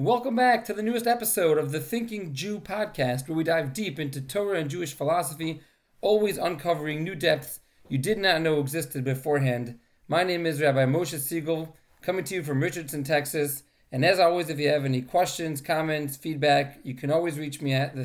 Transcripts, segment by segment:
Welcome back to the newest episode of the Thinking Jew podcast, where we dive deep into Torah and Jewish philosophy, always uncovering new depths you did not know existed beforehand. My name is Rabbi Moshe Siegel, coming to you from Richardson, Texas. And as always, if you have any questions, comments, feedback, you can always reach me at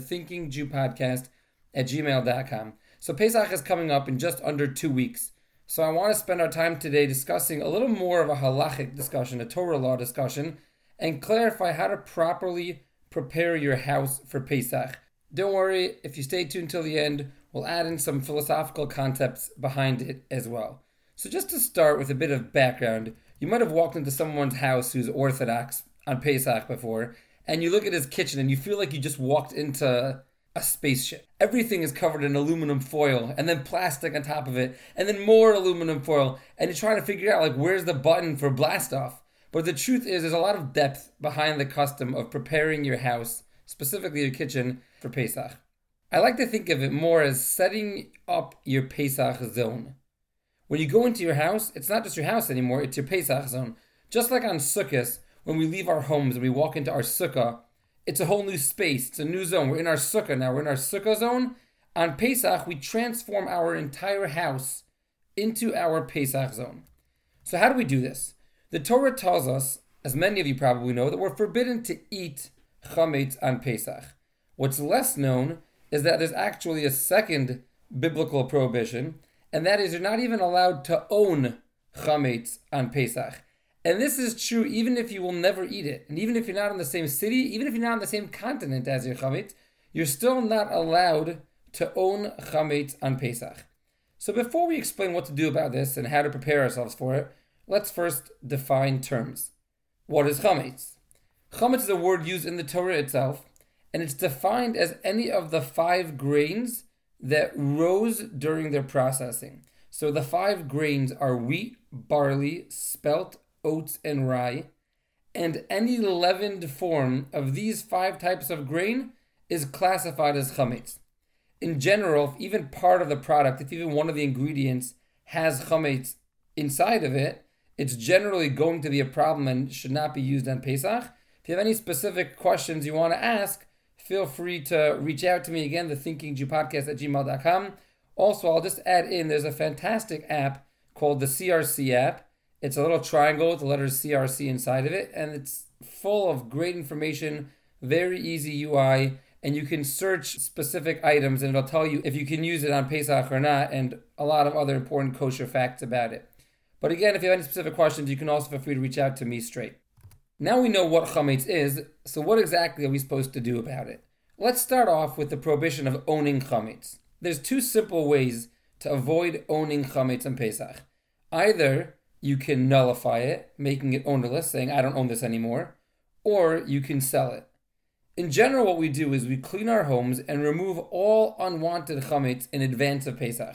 thethinkingjewpodcast@gmail.com. So Pesach is coming up in just under 2 weeks. So I want to spend our time today discussing a little more of a halachic discussion, a Torah law discussion, and clarify how to properly prepare your house for Pesach. Don't worry, if you stay tuned till the end, we'll add in some philosophical concepts behind it as well. So just to start with a bit of background, you might have walked into someone's house who's Orthodox on Pesach before, and you look at his kitchen and you feel like you just walked into a spaceship. Everything is covered in aluminum foil, and then plastic on top of it, and then more aluminum foil, and you're trying to figure out, where's the button for blast off? But the truth is, there's a lot of depth behind the custom of preparing your house, specifically your kitchen, for Pesach. I like to think of it more as setting up your Pesach zone. When you go into your house, it's not just your house anymore, it's your Pesach zone. Just like on Sukkot, when we leave our homes and we walk into our sukkah, it's a whole new space, it's a new zone. We're in our sukkah now, we're in our sukkah zone. On Pesach, we transform our entire house into our Pesach zone. So how do we do this? The Torah tells us, as many of you probably know, that we're forbidden to eat chametz on Pesach. What's less known is that there's actually a second biblical prohibition, and that is you're not even allowed to own chametz on Pesach. And this is true even if you will never eat it. And even if you're not in the same city, even if you're not on the same continent as your chametz, you're still not allowed to own chametz on Pesach. So before we explain what to do about this and how to prepare ourselves for it, let's first define terms. What is chametz? Chametz is a word used in the Torah itself, and it's defined as any of the 5 grains that rose during their processing. So the 5 grains are wheat, barley, spelt, oats, and rye, and any leavened form of these 5 types of grain is classified as chametz. In general, if even part of the product, if even one of the ingredients has chametz inside of it, it's generally going to be a problem and should not be used on Pesach. If you have any specific questions you want to ask, feel free to reach out to me again, thethinkingjewpodcast@gmail.com. Also, I'll just add in, there's a fantastic app called the CRC app. It's a little triangle with the letters CRC inside of it, and it's full of great information, very easy UI, and you can search specific items and it'll tell you if you can use it on Pesach or not, and a lot of other important kosher facts about it. But again, if you have any specific questions, you can also feel free to reach out to me straight. Now we know what chametz is, so what exactly are we supposed to do about it? Let's start off with the prohibition of owning chametz. There's 2 simple ways to avoid owning chametz on Pesach. Either you can nullify it, making it ownerless, saying, I don't own this anymore, or you can sell it. In general, what we do is we clean our homes and remove all unwanted chametz in advance of Pesach.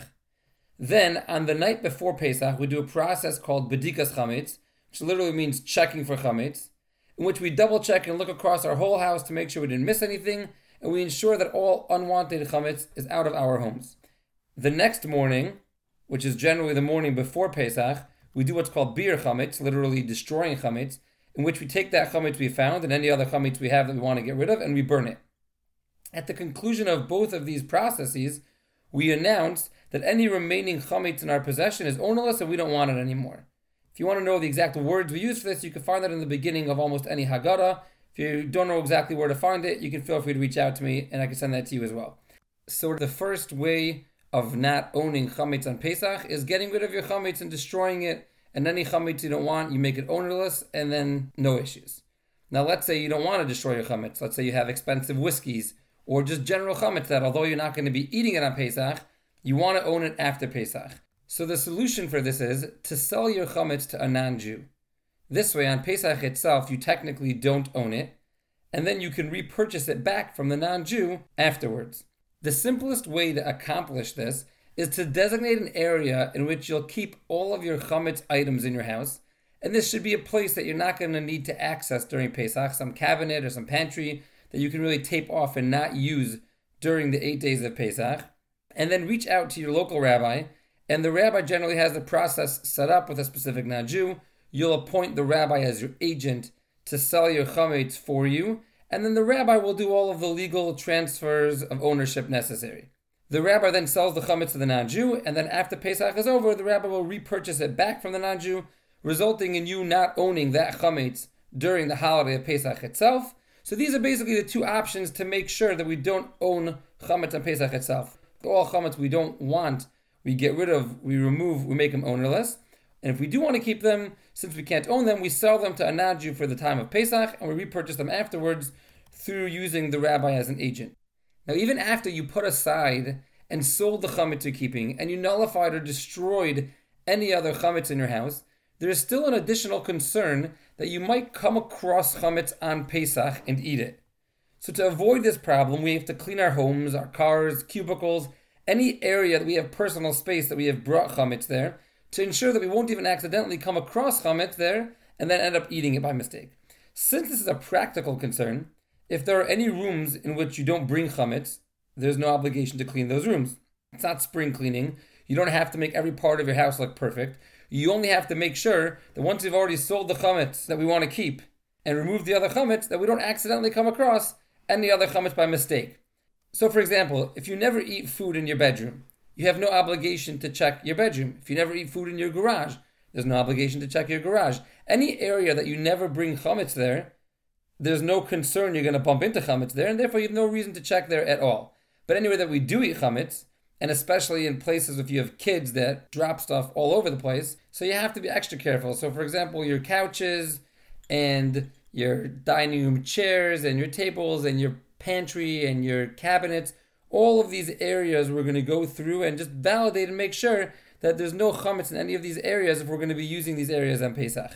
Then, on the night before Pesach, we do a process called bedikas chametz, which literally means checking for chametz, in which we double check and look across our whole house to make sure we didn't miss anything, and we ensure that all unwanted chametz is out of our homes. The next morning, which is generally the morning before Pesach, we do what's called bir chametz, literally destroying chametz, in which we take that chametz we found and any other chametz we have that we want to get rid of, and we burn it. At the conclusion of both of these processes, we announce that any remaining chametz in our possession is ownerless and we don't want it anymore. If you want to know the exact words we use for this, you can find that in the beginning of almost any Haggadah. If you don't know exactly where to find it, you can feel free to reach out to me and I can send that to you as well. So the first way of not owning chametz on Pesach is getting rid of your chametz and destroying it, and any chametz you don't want, you make it ownerless, and then no issues. Now let's say you don't want to destroy your chametz. Let's say you have expensive whiskeys, or just general chametz that although you're not going to be eating it on Pesach, you want to own it after Pesach. So the solution for this is to sell your chametz to a non-Jew. This way, on Pesach itself, you technically don't own it, and then you can repurchase it back from the non-Jew afterwards. The simplest way to accomplish this is to designate an area in which you'll keep all of your chametz items in your house, and this should be a place that you're not going to need to access during Pesach, some cabinet or some pantry that you can really tape off and not use during the 8 days of Pesach. And then reach out to your local rabbi, and the rabbi generally has the process set up with a specific non-Jew. You'll appoint the rabbi as your agent to sell your chametz for you, and then the rabbi will do all of the legal transfers of ownership necessary. The rabbi then sells the chametz to the non-Jew, and then after Pesach is over, the rabbi will repurchase it back from the non-Jew, resulting in you not owning that chametz during the holiday of Pesach itself. So these are basically the two options to make sure that we don't own chametz on Pesach itself. All chametz we don't want, we get rid of, we remove, we make them ownerless. And if we do want to keep them, since we can't own them, we sell them to a non-Jew for the time of Pesach, and we repurchase them afterwards through using the rabbi as an agent. Now, even after you put aside and sold the chametz you're keeping, and you nullified or destroyed any other chametz in your house, there is still an additional concern that you might come across chametz on Pesach and eat it. So to avoid this problem, we have to clean our homes, our cars, cubicles, any area that we have personal space that we have brought chametz there, to ensure that we won't even accidentally come across chametz there and then end up eating it by mistake. Since this is a practical concern, if there are any rooms in which you don't bring chametz, there's no obligation to clean those rooms. It's not spring cleaning. You don't have to make every part of your house look perfect. You only have to make sure that once you've already sold the chametz that we want to keep and remove the other chametz, that we don't accidentally come across any other chametz by mistake. So for example, if you never eat food in your bedroom, you have no obligation to check your bedroom. If you never eat food in your garage, there's no obligation to check your garage. Any area that you never bring chametz there, there's no concern you're going to bump into chametz there, and therefore you have no reason to check there at all. But anywhere that we do eat chametz, and especially in places if you have kids that drop stuff all over the place, so you have to be extra careful. So for example, your couches and your dining room chairs and your tables and your pantry and your cabinets, all of these areas we're going to go through and just validate and make sure that there's no chametz in any of these areas if we're going to be using these areas on Pesach.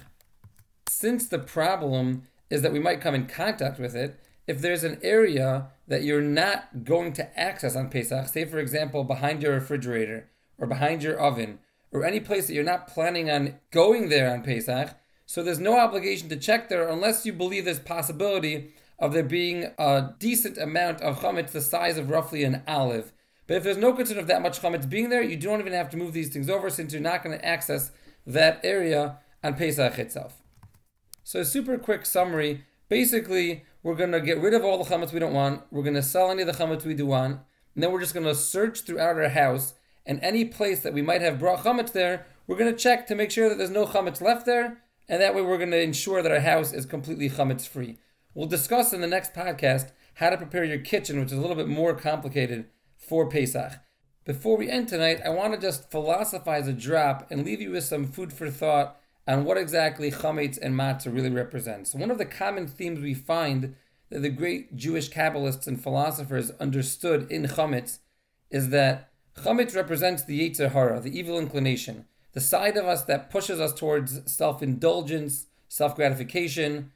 Since the problem is that we might come in contact with it, if there's an area that you're not going to access on Pesach, say for example behind your refrigerator or behind your oven or any place that you're not planning on going there on Pesach, so there's no obligation to check there unless you believe there's possibility of there being a decent amount of chametz the size of roughly an olive. But if there's no concern of that much chametz being there, you don't even have to move these things over since you're not going to access that area on Pesach itself. So a super quick summary. Basically, we're going to get rid of all the chametz we don't want. We're going to sell any of the chametz we do want. And then we're just going to search throughout our house. And any place that we might have brought chametz there, we're going to check to make sure that there's no chametz left there. And that way we're going to ensure that our house is completely chametz free. We'll discuss in the next podcast how to prepare your kitchen, which is a little bit more complicated for Pesach. Before we end tonight, I want to just philosophize a drop and leave you with some food for thought on what exactly chametz and matzah really represent. So one of the common themes we find that the great Jewish Kabbalists and philosophers understood in chametz is that chametz represents the Yetzer Hara, the evil inclination, the side of us that pushes us towards self-indulgence, self-gratification.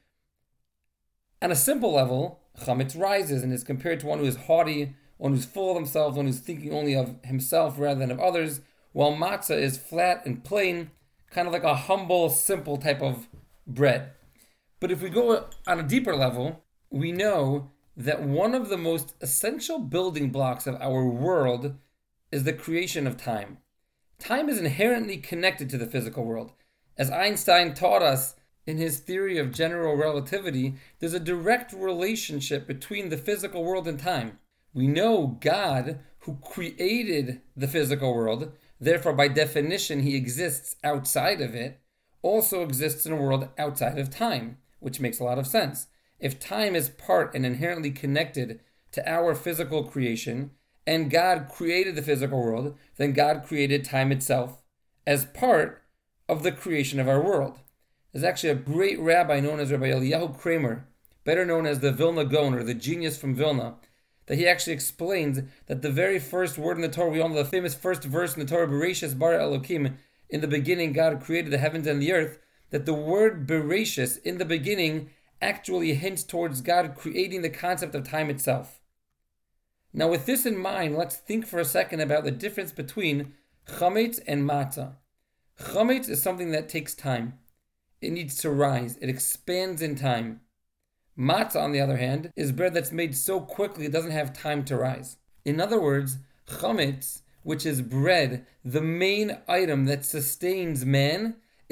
On a simple level, chametz rises and is compared to one who is haughty, one who's full of himself, one who's thinking only of himself rather than of others, while matzah is flat and plain, kind of like a humble, simple type of bread. But if we go on a deeper level, we know that one of the most essential building blocks of our world is the creation of time. Time is inherently connected to the physical world. As Einstein taught us in his theory of general relativity, there's a direct relationship between the physical world and time. We know God, who created the physical world, therefore by definition he exists outside of it, also exists in a world outside of time, which makes a lot of sense. If time is part and inherently connected to our physical creation, and God created the physical world, then God created time itself as part of the creation of our world. There's actually a great rabbi known as Rabbi Eliyahu Kramer, better known as the Vilna Gaon, or the genius from Vilna, that he actually explains that the very first word in the Torah, we all know the famous first verse in the Torah, Bereshis bara Elokim, in the beginning God created the heavens and the earth, that the word Bereshis, in the beginning, actually hints towards God creating the concept of time itself. Now with this in mind, let's think for a second about the difference between chametz and matzah. Chametz is something that takes time. It needs to rise. It expands in time. Matzah, on the other hand, is bread that's made so quickly it doesn't have time to rise. In other words, chametz, which is bread, the main item that sustains man,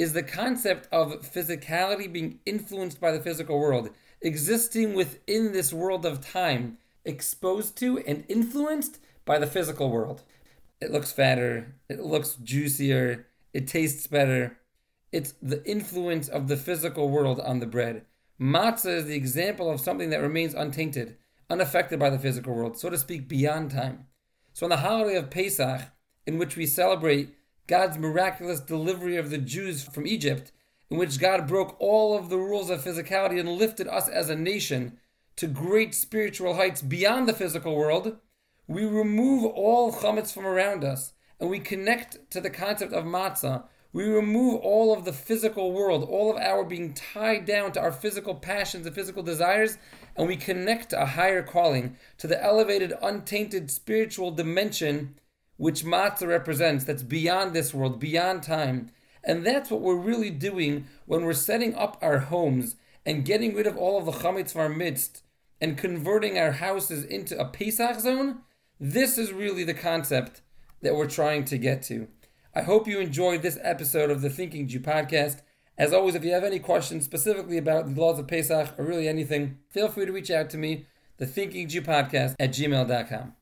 is the concept of physicality being influenced by the physical world, existing within this world of time, exposed to and influenced by the physical world. It looks fatter, it looks juicier, it tastes better. It's the influence of the physical world on the bread. Matzah is the example of something that remains untainted, unaffected by the physical world, so to speak, beyond time. So on the holiday of Pesach, in which we celebrate God's miraculous delivery of the Jews from Egypt, in which God broke all of the rules of physicality and lifted us as a nation to great spiritual heights beyond the physical world, we remove all chametz from around us, and we connect to the concept of matzah. We remove all of the physical world, all of our being tied down to our physical passions and physical desires, and we connect to a higher calling, to the elevated, untainted spiritual dimension which matzah represents, that's beyond this world, beyond time. And that's what we're really doing when we're setting up our homes and getting rid of all of the chametz from our midst and converting our houses into a Pesach zone. This is really the concept that we're trying to get to. I hope you enjoyed this episode of the Thinking Jew podcast. As always, if you have any questions specifically about the laws of Pesach or really anything, feel free to reach out to me, the Thinking Jew podcast at gmail.com.